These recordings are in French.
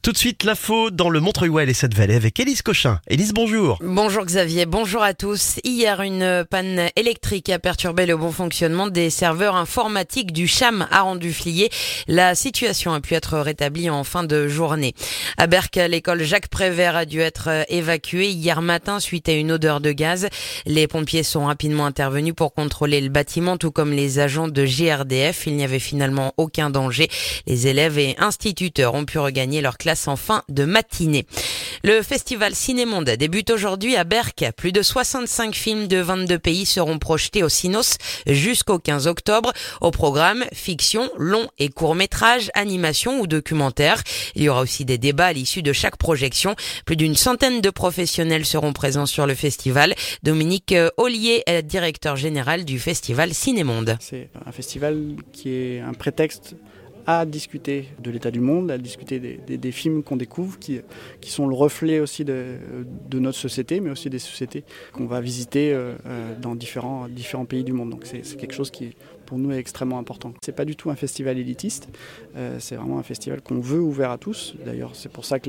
Tout de suite, l'info dans le Montreuil-Ouest et cette vallée avec Élise Cochin. Élise, bonjour. Bonjour Xavier, bonjour à tous. Hier, une panne électrique a perturbé le bon fonctionnement des serveurs informatiques du CHAM à Renduflier. La situation a pu être rétablie en fin de journée. À Berck, l'école Jacques Prévert a dû être évacuée hier matin suite à une odeur de gaz. Les pompiers sont rapidement intervenus pour contrôler le bâtiment, tout comme les agents de GRDF. Il n'y avait finalement aucun danger. Les élèves et instituteurs ont pu regagner leur classe en fin de matinée. Le festival Cinémonde débute aujourd'hui à Berck. Plus de 65 films de 22 pays seront projetés au Cinos jusqu'au 15 octobre. Au programme, fiction, long et court-métrage, animation ou documentaire. Il y aura aussi des débats à l'issue de chaque projection. Plus d'une centaine de professionnels seront présents sur le festival. Dominique Ollier est directeur général du festival Cinémonde. C'est un festival qui est un prétexte à discuter de l'état du monde, à discuter des films qu'on découvre, qui sont le reflet aussi de notre société, mais aussi des sociétés qu'on va visiter dans différents pays du monde. Donc c'est quelque chose qui, pour nous, est extrêmement important. C'est pas du tout un festival élitiste, c'est vraiment un festival qu'on veut ouvert à tous. D'ailleurs, c'est pour ça que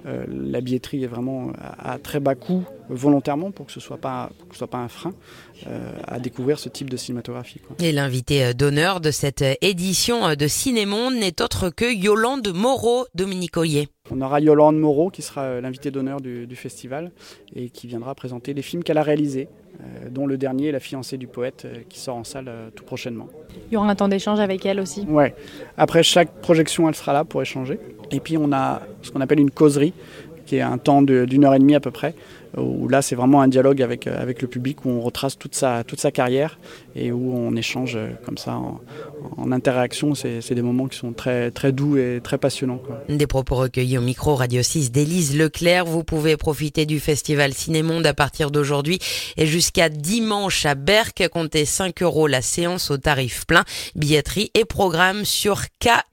la billetterie est vraiment à très bas coût, volontairement, pour que ce soit pas un frein à découvrir ce type de cinématographie, quoi. Et l'invité d'honneur de cette édition de Cinémonde n'est autre que Yolande Moreau, Dominique Ollier. On aura Yolande Moreau qui sera l'invitée d'honneur du festival et qui viendra présenter les films qu'elle a réalisés, dont le dernier, La fiancée du poète, qui sort en salle tout prochainement. Il y aura un temps d'échange avec elle aussi. Ouais. Après chaque projection, elle sera là pour échanger. Et puis on a ce qu'on appelle une causerie, qui est un temps d'une heure et demie à peu près, où là c'est vraiment un dialogue avec le public, où on retrace toute sa carrière et où on échange comme ça en interaction. C'est des moments qui sont très, très doux et très passionnants, quoi. Des propos recueillis au micro Radio 6 d'Élise Leclerc. Vous pouvez profiter du festival Cinémonde à partir d'aujourd'hui et jusqu'à dimanche à Berck. Comptez 5 € la séance au tarif plein. Billetterie et programme sur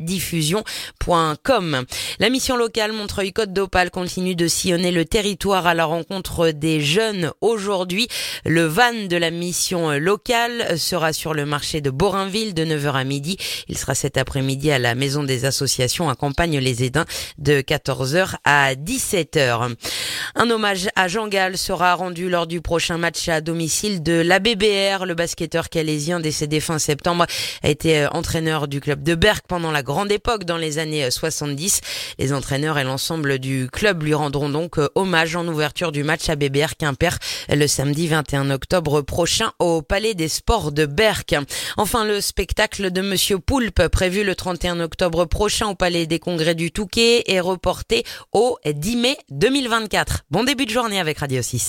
kdiffusion.com. La mission locale Montreuil-Côte d'Opale continue de sillonner le territoire à la rencontre des jeunes aujourd'hui. Le van de la mission locale sera sur le marché de Borainville de 9h à midi. Il sera cet après-midi à la maison des associations Accompagne les Aidants de 14h à 17h. Un hommage à Jean Gall sera rendu lors du prochain match à domicile de l'ABBR. Le basketteur calaisien décédé fin septembre a été entraîneur du club de Berck pendant la grande époque dans les années 70. Les entraîneurs et l'ensemble du club lui rendront donc hommage en ouverture du match ABBR Quimper le samedi 21 octobre prochain au Palais des Sports de Berck. Enfin, le spectacle de Monsieur Poulpe, prévu le 31 octobre prochain au Palais des Congrès du Touquet, est reporté au 10 mai 2024. Bon début de journée avec Radio 6.